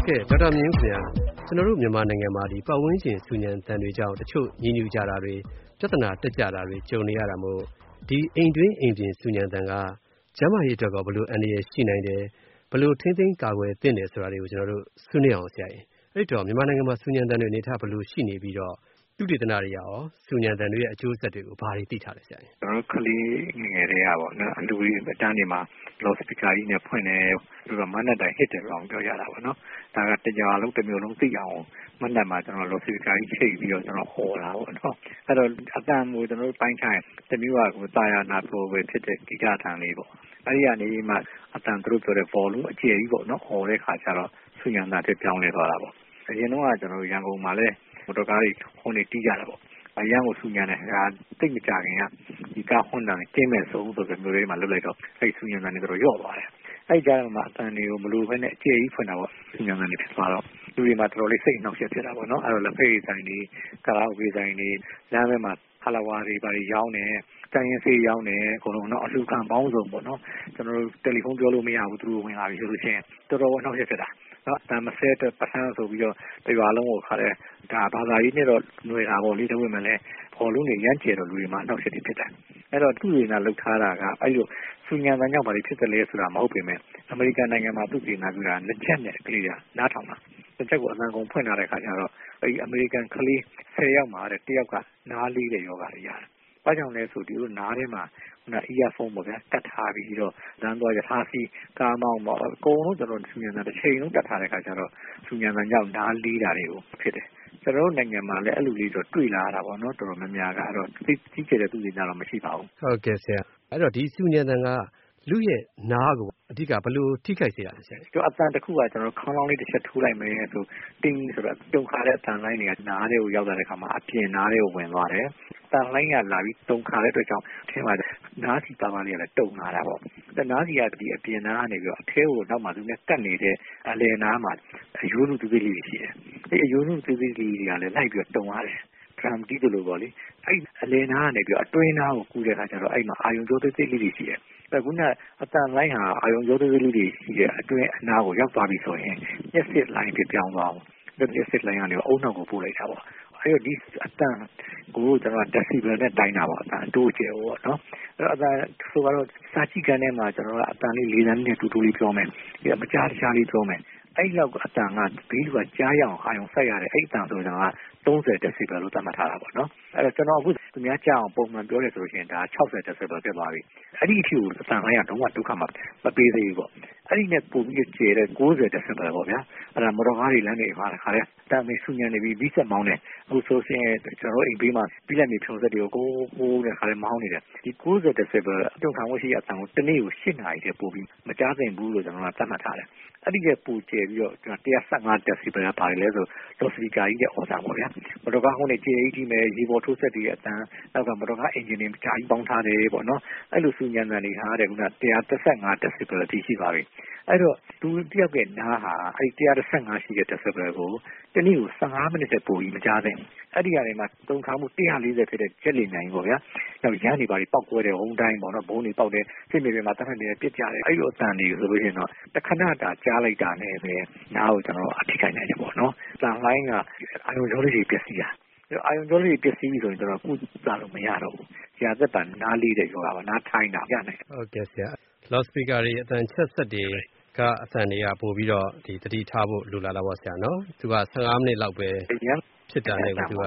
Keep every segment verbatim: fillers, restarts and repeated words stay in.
ကဲ့ဒေါက်တာမြင့်ခင်ဗျာကျွန်တော်တို့မြန်မာနိုင်ငံမှာဒီပတ်ဝန်းကျင်ဆူညံတန်တွေကြောင့်တချို့ညှဉ်းညူကြတာတွေပြဿနာတက်ကြတာတွေကြုံနေရတာမို့ဒီအိမ်တွင်းအိမ်ပြင်ဆူညံတန်ကကျန်းမာရေးအတွက်ကဘယ်လိုအန္တရာယ်ရှိနိုင်တယ်ဘယ်လိုထိန်းသိမ်းကာကွယ်သင့်တယ်ဆိုတာတွေကိုကျွန်တော်တို့ဆွေးနွေးအောင်ဆရာကြီးအဲ့တော့မြန်မာနိုင်ငံမှာဆူညံတန်တွေအနေထားဘယ်လိုရှိနေပြီးတော့သူတေသနတွေရောဆူညံတန်တွေရဲ့အကျိုးဆက်တွေကိုဘာတွေသိထားလဲဆရာကြီးကျွန်တော်ကလေးငယ်တွေကပေါ့နော်အလူကြီးအတန်းတွေမှာလော့စပီကာကြီးနဲ့ဖွင့်နေပြီးတော့မနက်တိုင်းဟစ်တယ်အောင်ပြောရတာပေါ့နော်ဒါကတရားလုံးတစ်မျိုးလုံးသိအောင်မနက်မှာကျွန်တော်လော့စပီကာကြီးချိန်ပြီးတော့ကျွန်တော်ဟောတာပေါ့နော်အဲ့တော့အတန်းမျိုးကျွန်တော်ပိုင်းထိုင်တမျိုးကကိုတာယာနာပိုပဲဖြစ်တဲ့ဂီတထန်လေးပေါ့အဲ့ဒီကနေမှအတန်းသူတို့ပြောတဲ့ volume အကျယ်ကြီးပေါ့နော်ဟောတဲ့ခါကျတော့ဆူညံတန်တွေပြောင်းလဲသွားတာပေါ့အရင်တော့ကကျွန်တော်ရန်ကုန်မှာလဲမော်တော်ကားတွေခုန်နေတီးကြတာပေါ့အရန်ကိုဆူညံတယ်ဒါတိတ်မကြခင်ကဒီကားဟွန်တာနဲ့ကျင်းမဲ့ဆုံးဆိုတဲ့မျိုးလေးမှလွတ်လိုက်တော့အဲ့ဆူညံတန်တွေတော့ရော့သွားတယ်အဲ့ကြားမှာအတန်တွေကိုမလိုဘဲနဲ့အကျယ်ကြီးဖွင့်တာပေါ့ဆူညံတန်တွေဖြစ်သွားတော့လူတွေမှာတော်တော်လေးစိတ်နှောက်ယှက်ဖြစ်တာပေါ့နော်အဲ့တော့လက်ဖက်ရည်ဆိုင်တွေကာရာအိုကေဆိုင်တွေလမ်းထဲမှာဟလာဝါတွေပါရောင်းတယ်တိုင်ရင်ဆေးရောင်းတယ်အကုန်လုံးတော့အလှခံပေါင်းစုံပေါ့နော်ကျွန်တော်တို့တယ်လီဖုန်းပြောလို့မရဘူးသူတို့ဝင်လာပြီဆိုလို့ရှိရင်တော်တော်နှောက်ယှက်ဖြစ်တာနော်တမဆဲတဲ့ပတ်စံဆိုပြီးတော့တရွာလုံးကိုခါတဲ့ဒါဘာသာရေးနဲ့တော့ຫນွေတာပေါ့လေတဝက်မှလည်းဘောလုံးတွေရမ်းကျဲတော့လူတွေမှာနှောက်ယှက်ဖြစ်တယ်အဲ့တော့သူ့တွေနာလောက်ထားတာကအဲ့လိုဆူညံတန်ကြောင့်ဘာတွေဖြစ်တယ်လဲဆိုတာမဟုတ်ပေမဲ့အမေရိကန်နိုင်ငံမှာသူ့ပြည်နာပြတာလက်ချက်နဲ့ကလေးကနားထောင်တာလက်ချက်ကိုအမှန်ကုန်ဖွင့်ထားတဲ့ခါကျတော့အဲ့ဒီအမေရိကန်ကလေးဆယ်ယောက်မှာတဲ့တယောက်ကနားလေးတဲ့ယောဂတွေရတယ်။ဘာကြောင့်လဲဆိုဒီလိုနားထဲမှာခုနအီယာဖုန်းပေါ့ဗျာကတ်ထားပြီးတော့လမ်းသွားရထားစီကားမောင်းပေါ့အကုန်လုံးကျွန်တော်ဆူညံတန်တစ်ချိန်လုံးကတ်ထားတဲ့ခါကျတော့ဆူညံတန်ကြောင့်နားလေးတာတွေကိုဖြစ်တယ်။ကျွန်တော်တို့နိုင်ငံမှာလည်းအဲ့လိုလေးတော့တွေ့လာတာပေါ့နော်တော်တော်များများကအဲ့တော့သိသိကြတဲ့သူတွေကတော့မရှိပါဘူး။ဟုတ်ကဲ့ဆရာအဲ့တော့ဒီဆူညံတန်ကလူရဲ့နားကိုအဓိကဘယ်လိုထိခိုက်စေရလဲဆရာကျွန်တော်အတန်တစ်ခုကကျွန်တော်ခေါင်းလောင်းလေးတစ်ချက်ထိုးလိုက်မယ်ဆိုတင်းဆိုတော့တုံခါတဲ့အတန်လိုင်းတွေကနားတွေကိုရောက်လာတဲ့ခါမှာအပြင်နားတွေကိုဝင်သွားတယ်အတန်လိုင်းကလာပြီးတုံခါတဲ့အတွက်ကြောင့်အထင်းမှာနားစီပါပါလေးကလည်းတုံလာတာပေါ့ဒါနားစီကဒီအပြင်နားကနေပြီးတော့အထဲကိုနောက်မှသူနဲ့ကတ်နေတဲ့အလယ်နားမှာအယိုးနုသူသေးလေးရှိတယ်ဒီအယိုးနုသူသေးလေးတွေကလည်းလိုက်ပြီးတော့တုံရတယ်ဒရမ်တီးတယ်လို့ပေါ့လေအဲ့အလယ်နားကနေပြီးတော့အတွင်းနားကိုကူးတဲ့ခါကျတော့အဲ့မှာအာယုံကြောသေးသေးလေးတွေရှိတယ်ဒါကုကအတန်လိုင်းဟာအာယုံကြောသေးသေးလေးတွေရှိတဲ့အတွင်းအနားကိုရောက်သွားပြီဆိုရင်မျက်စိလိုင်းပြပြောင်းသွားအောင်ဒီမျက်စိလိုင်းကနေအုံနောက်ကိုပို့လိုက်တာပေါ့အဲ့တော့ဒီအတန်ကိုကျွန်တော် decibel နဲ့တိုင်းတာပေါ့အတန်တိုးကျယ်ပေါ့နော်အဲ့တော့အတန်ဆိုတော့စာကြည့်ကန်ထဲမှာကျွန်တော်ကအတန်လေးလေးတန်းနဲ့တူတူလေးပြောမယ်ဒီမကြားတခြားလေးပြောမယ်အဲ့လောက်အတန်ကဘေးလူကကြားရအောင်အာယုံဆက်ရတယ်အဲ့အတန်ဆိုတော့30 decibel လို့သတ်မှတ်ထားတာပေါ့နော်အဲ့တော့ကျွန်တော်အခုသူများကြားအောင်ပုံမှန်ပြောရဆိုလို့ရှိရင်ဒါ60 decibel ပြတ်သွားပြီအဲ့ဒီအထိကိုအတန်လိုင်းကတော့ဒုက္ခမှာမပေးသေးဘူးပေါ့အဲ့ဒီနဲ့ပုံပြီးကျဲတဲ့90 decibel ပေါ့ဗျာအဲ့ဒါမော်တော်ကားတွေလမ်းတွေခါခါတဲ့တမ်းမေးဆူညံနေပြီးပြီးဆက်မောင်းတယ်အခုဆိုရင်ကျွန်တော်အိမ်ဘေးမှာပြီးလိုက်မြေဖြုံဆက်တွေကိုကိုဟိုးတဲ့ခါလေးမောင်းနေတယ်ဒီ90 decibel အတုံခံဝရှိအတန်ကိုတနေ့ကို၈နာရီတည်းပို့ပြီးမကြားသိဘူးလို့ကျွန်တော်ကသတ်မှတ်ထားတယ်အဲ့ဒီကပူကျဲပြီးတော့ကျွန်တော်one hundred fifteen decibel ကပါတယ်လဲဆိုလော့စပီကာကြီးရဲ့အော်စာပေါ့ဗျာမော်တော်ကားဟိုနေကျဲကြီးမဲ့ရေပေါ်ထိုးဆက်တွေအတန်နောက်ကမော်တော်ကားအင်ဂျင်တွေကြာကြီးပေါင်းထားတယ်ပေါ့နော်အဲ့လိုဆူညံတန်တွေဟာတဲ့ခုနone hundred thirty-five decibel အထိရှိပါပြီအဲ့တော့သူတယောက်ကနားဟာအဲ့one hundred thirty-fiveရှိတဲ့ decibel ကိုတနည်းကိုfifteenမိနစ်တဲ့ပိုပြီးမကြားသိဘူးအဲ့ဒီကနေမှတုံခါမှုone hundred fortyဖြစ်တဲ့ကျက်လီနိုင်ပေါ့ဗျာနောက်ရန်တွေပါပြီးပောက်ကွဲတဲ့ဟုံးတိုင်းပေါ့နော်ဘုံတွေပောက်တဲ့စိတ်မြေပြင်မှာတတ်နေပြစ်ကြတယ်အဲ့လိုအတန်တွေဆိုလို့ရှိရင်တော့တခဏတာကြားလိုက်တာနဲ့ပဲနားကိုကျွန်တော်အထိခိုက်နိုင်တယ်ပေါ့နော်တန်လိုင်းကအာယုံကြောလေးတွေပျက်စီးတာအာယုံကြောလေးတွေပျက်စီးပြီဆိုရင်ကျွန်တော်ကုသလို့မရတော့ဘူးဆရာသက်ပံနားလေးတဲ့ရောပါနားထိုင်းတာရနိုင်ဟုတ်ကဲ့ဆရာ loudspeaker တွေအတန်ချက်ဆက်တွေကအတန်တွေကပို့ပြီးတော့ဒီတတိထားဖို့လိုလာတာပေါ့ဆရာနော်သူကfifteenမိနစ်လောက်ပဲဖြစ်တာနဲ့သူက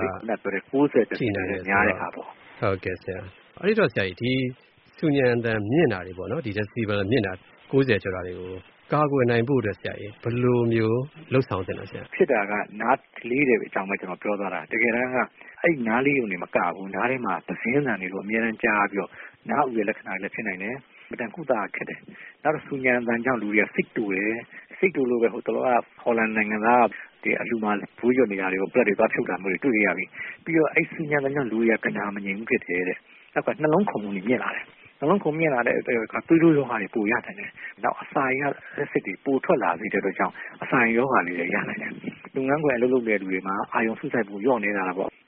90တိနေများတဲ့ဟာပေါ့ဟုတ်ကဲ့ဆရာအဲ့ဒီတော့ဆရာကြီးဒီဆူညံတန်မြင့်တာတွေပေါ့နော်ဒီ decibel မြင့်တာ90ကျော်တာတွေကိုကာကွယ်နိုင်ဖို့အတွက်ဆရာကြီးဘယ်လိုမျိုးလှုပ်ဆောင်သင့်လဲဆရာဖြစ်တာကနားလေးတွေအကြောင်းပဲကျွန်တော်ပြောသွားတာတကယ်တမ်းကအဲ့နားလေးုံတွေမကဘူးနားထဲမှာသတင်းတန်တွေလိုအများအားကြားပြီးတော့နားဥရဲ့လက္ခဏာတွေလည်းဖြစ်နိုင်တယ်မတန်ကုသခက်တယ်နောက်တော့ဆူညံတန်ကြောင့်လူတွေကစိတ်တူတယ်စိတ်တူလို့ပဲဟိုတော့ဟော်လန်နိုင်ငံသားဒီအလူမှာဘူးရွနေတာတွေကိုပြက်တွေသွားဖြုတ်တာမျိုးတွေတွေ့ရပြီပြီးတော့အဲ့ဆူညံတန်ကြောင့်လူတွေကကနာမငြိမ်ဘူးဖြစ်တယ်တဲ့နောက်ကနှလုံးခုန်မှုတွေမြင့်လာတယ်နှလုံးခုန်မြင့်လာတဲ့အတွက်ကသွေးတိုးရောဂါတွေပိုရနိုင်တယ်နောက်အစာရလက်စစ်တွေပိုထွက်လာစေတဲ့အတွက်ကြောင့်အစာရောဂါတွေလည်းရနိုင်တယ်လုပ်ငန်းခွင်အလုပ်လုပ်တဲ့လူတွေမှာအာယုံဆုစိုက်မှုညော့နေတာလားပေါ့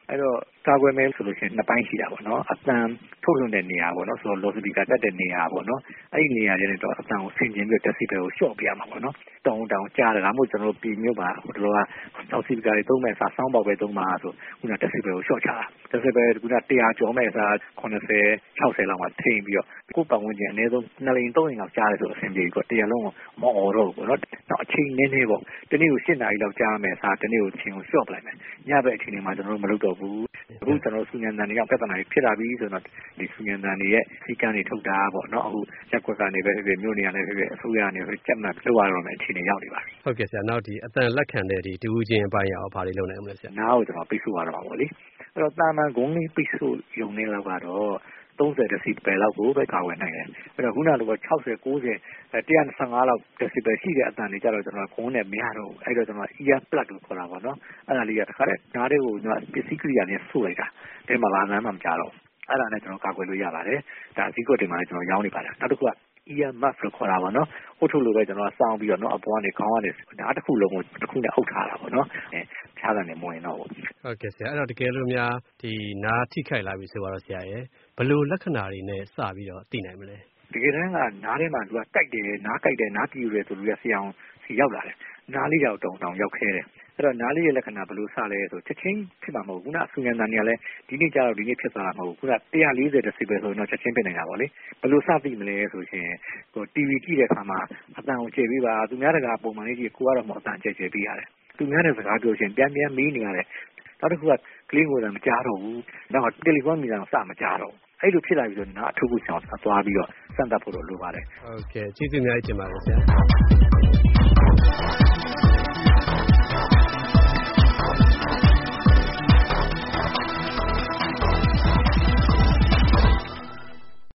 အဲ့တော့ကာကွယ်မယ်ဆိုလို့ရှိရင်နှစ်ပိုင်းရှိတာပေါ့နော်အတန်ထုတ်လွှင့်တဲ့နေရာပေါ့နော်ဆိုတော့လော်စပီကာတက်တဲ့နေရာပေါ့နော်အဲ့ဒီနေရာတွေနဲ့တော့အတန်ကိုဆင်ကျင်ပြီး decibel ကိုလျှော့ပြရမှာပေါ့နော်တောင်းတောင်းကြားတယ်ဒါမှမဟုတ်ကျွန်တော်တို့ပြည်မြို့ပါဟိုတော့လော်စပီကာတွေသုံးမဲ့အစားဆောင်းပေါက်ပဲသုံးမှာဆိုခုန decibel ကိုလျှော့ချတာ decibel ခုနone hundredကျော်မဲ့အစားeighty sixtyလောက်မှထိန်ပြီးတော့ကိုယ်ပတ်ဝန်းကျင်အနည်းဆုံးနှစ်လိန်သုံးလိန်လောက်ကြားတယ်ဆိုအဆင်ပြေပြီးတော့တရားလုံးကိုမအော်တော့ဘူးပေါ့နော်နောက်အချိန်နည်းနည်းပေါ့ဒီနေ့ကိုeightနာရီလောက်ကြားမယ်အစားဒီနေ့ကိုချိန်ကိုလျှော့ပလိုက်မယ်ညဘက်အချိန်တွေမှာကျွန်တော်တို့မလုပ်တော့ဘူးအခုကျွန်တော်ဆူညံတန်တွေရောက်ပြဿနာတွေဖြစ်လာပြီဆိုတော့ဒီဆူညံတန်တွေရဲ့စီကံတွေထုတ်တာပေါ့နော်အခုရက်ကွက်ကနေပဲဖြစ်ဖြစ်မြို့နေရာနဲ့ဖြစ်ဖြစ်အစိုးရကနေပဲကြက်မှတ်လုပ်ရတော့မယ်အခြေအနေရောက်နေပါပြီဟုတ်ကဲ့ဆရာနောက်ဒီအတန်လက်ခံတဲ့ဒီတူးချင်းပိုင်းရောဘာတွေလုပ်နိုင်မလဲဆရာနားကိုကျွန်တော်ပိတ်ဆို့ရတော့မှာပေါ့လေအဲ့တော့တာမန်ဂုံးလေးပိတ်ဆို့ရုံနဲ့လောက်ကတော့thirty decibel လောက်ကိုပဲကာကွယ်နိုင်တယ်အဲ့တော့ခုနကလိုsixty ninety one fiftyလောက် decibel ရှိတဲ့အတန်တွေကြတော့ကျွန်တော်ခုံးနဲ့မရတော့အဲ့တော့ကျွန်တော် ear plug လို့ခေါ်တာပေါ့နော်အဲ့ဒါလေးကတခါတည်းနားလေးကိုကျွန်တော်ပစ္စည်းကိရိယာနဲ့ဆုပ်လိုက်တာတဲမှာဘာမှမကြားတော့အဲ့ဒါနဲ့ကျွန်တော်ကာကွယ်လို့ရပါတယ်ဒါအစည်းကွက်တွေမှာကျွန်တော်ရောင်းနေပါတယ်နောက်တစ်ခုကear muff လို့ခေါ်တာပေါ့နော်။ဟုတ်ထုတ်လို့ပဲကျွန်တော်စောင်းပြီးတော့နော်အပေါ်ကနေခေါင်းကနေဓာတ်တစ်ခုလုံးကိုတစ်ခုနဲ့အုပ်ထားတာပေါ့နော်။အဲဖြားတယ်မဝင်တော့ဘူး။ဟုတ်ကဲ့ဆရာအဲ့တော့တကယ်လို့များဒီနားထိခိုက်လာပြီဆိုတော့ဆရာရဲ့ဘယ်လိုလက္ခဏာတွေနဲ့စပြီးတော့သိနိုင်မလဲ။တကယ်တမ်းကနားထဲမှာသူကကြိုက်တယ်နားကြိုက်တယ်နားကြည့်ရတယ်ဆိုလို့ဆရာအောင်စီရောက်လာတယ်။နားလေးတော့တောင်တောင်ရောက်ခဲတယ်။အဲ့တော့နားလေးရဲ့လက္ခဏာဘယ်လိုစလဲဆိုချက်ချင်းဖြစ်မှာမဟုတ်ဘူးခုနအဆူညံတန်တွေကလည်းဒီနေ့ကျတော့ဒီနေ့ဖြစ်သွားတာမဟုတ်ဘူးခုနone forty decibelဆိုရင်တော့ချက်ချင်းဖြစ်နေတာပေါ့လေဘယ်လိုစသိမလဲဆိုရှင်ဟို တီဗီ ကြည့်တဲ့အခါမှာအတန်ကိုကျယ်ပေးပါသူများတကာပုံမှန်လေးကြည့်ကိုကတော့မအတန်ကျယ်ကျယ်ပေးရတယ်သူများတဲ့စကားပြောရှင်ပြန်ပြန်မေးနေရတယ်နောက်တစ်ခုကကလေးကိုလည်းမကြားတော့ဘူးနောက်ကတယ်လီဖုန်းမီတာကိုစမကြားတော့အဲ့လိုဖြစ်လာပြီဆိုတော့နားအထုပ်ကိုဆောင်သွားပြီးတော့စမ်းသပ်ဖို့လိုပါတယ်ဟုတ်ကဲ့ကျေးဇူးအများကြီးတင်ပါတယ်ဆရာ